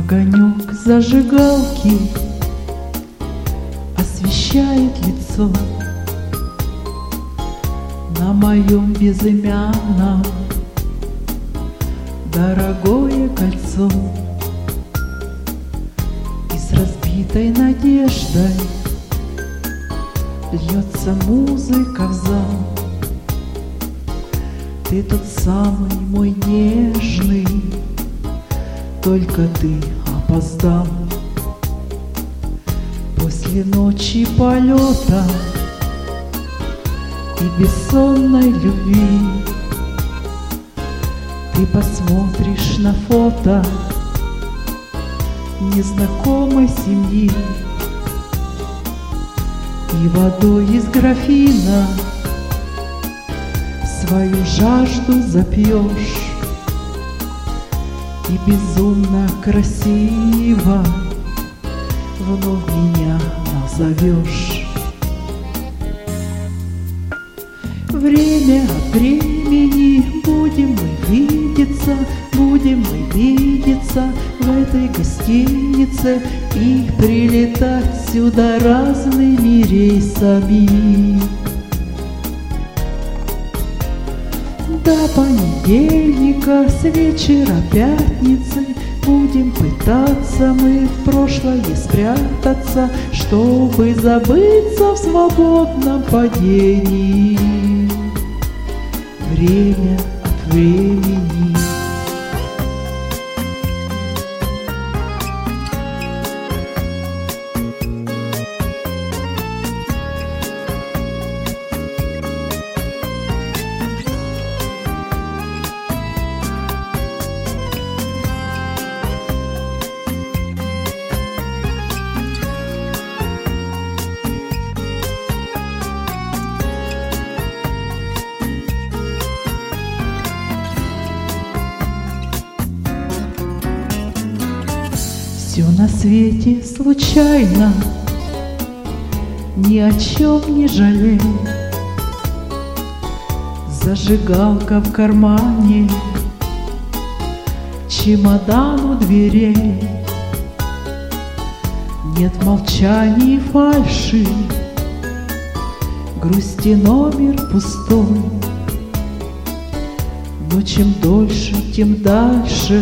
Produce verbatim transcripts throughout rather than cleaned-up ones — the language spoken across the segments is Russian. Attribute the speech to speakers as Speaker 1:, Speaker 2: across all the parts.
Speaker 1: Огонек зажигалки освещает лицо на моем безымянном дорогое кольцо. И с разбитой надеждой льется музыка в зал. Ты тот самый мой нежный, только ты опоздал. После ночи полета и бессонной любви ты посмотришь на фото незнакомой семьи и водой из графина свою жажду запьешь. И безумно красиво вновь меня назовешь. Время от времени будем мы видеться, будем мы видеться в этой гостинице и прилетать сюда разными рейсами. До понедельника с вечера пятницы будем пытаться мы в прошлое спрятаться, чтобы забыться в свободном падении. Время от времени. Все на свете случайно, ни о чем не жалей. Зажигалка в кармане, чемодан у дверей. Нет молчаний и фальши, грусти номер пустой. Но чем дольше, тем дальше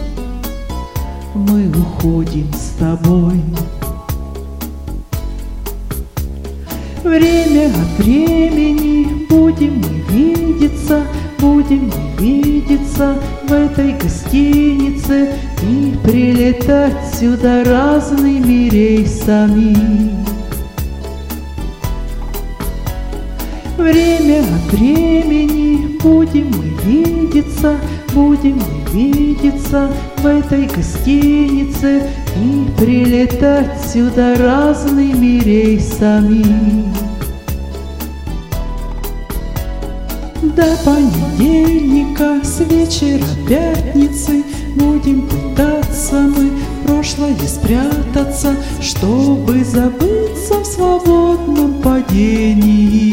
Speaker 1: мы уходим с тобой. Время от времени будем мы видеться, будем мы видеться в этой гостинице и прилетать сюда разными рейсами. Время от времени будем мы видеться, будем мы видеться в этой гостинице и прилетать сюда разными рейсами. До понедельника с вечера пятницы будем пытаться мы в прошлое спрятаться, чтобы забыться в свободном падении.